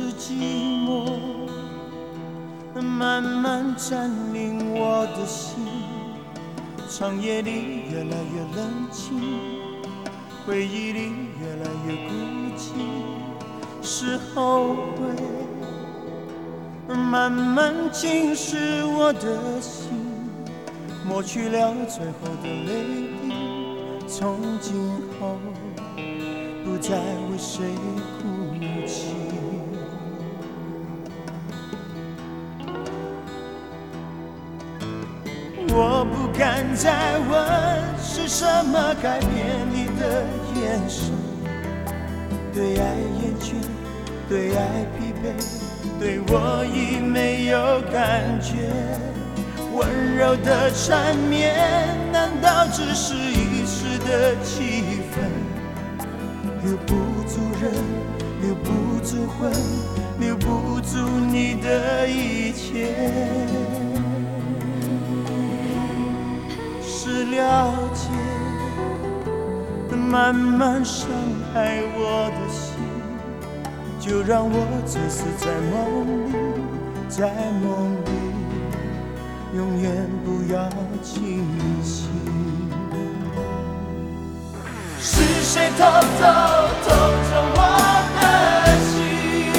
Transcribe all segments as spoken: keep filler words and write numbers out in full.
是寂寞慢慢占领我的心，长夜里越来越冷清，回忆里越来越孤寂，是后悔慢慢侵蚀我的心，抹去了最后的泪滴，从今后不再为谁哭泣。我不敢再问是什么改变你的眼神，对爱厌倦，对爱疲惫，对我已没有感觉。温柔的缠绵难道只是一时的气氛，留不住人，留不住魂，留不住你的一切。是了解慢慢伤害我的心，就让我醉死在梦里，在梦里永远不要清醒。是谁偷偷偷着我的心，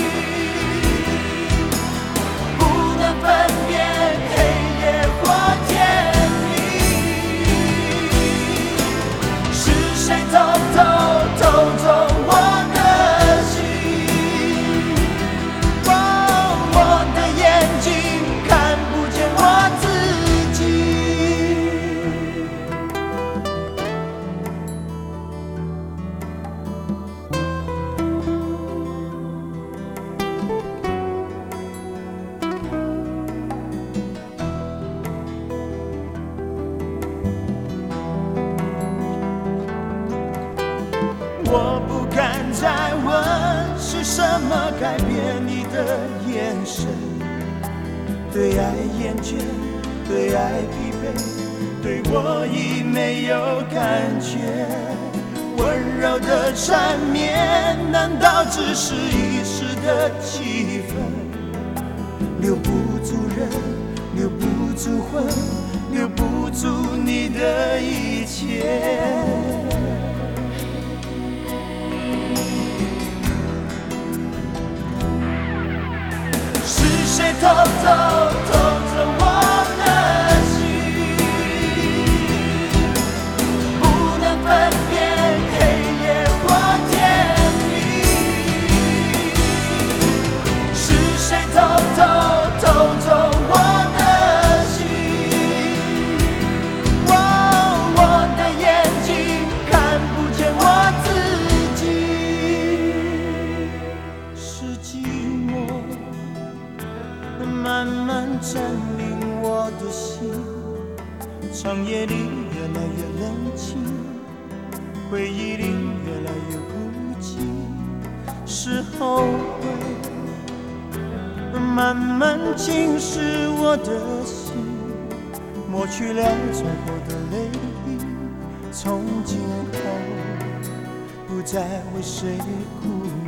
不能分辨黑夜或天明。是谁偷偷偷走我的心，让我的眼睛看不见我自己。我不敢再问是什么改变你的眼神，对爱厌倦，对爱疲惫，对我已没有感觉。温柔的缠绵难道只是一时的气氛，留不住人，留不住魂，留不住你的一切。是谁偷偷偷着我的心，不能分辨黑夜或天明。是谁偷偷偷走我的心，让我的眼睛看不见我自己。是寂寞慢慢占领我的心，长夜里越来越冷清，回忆里越来越孤寂，是后悔慢慢侵蚀我的心，抹去了最后的泪滴，从今后不再为谁哭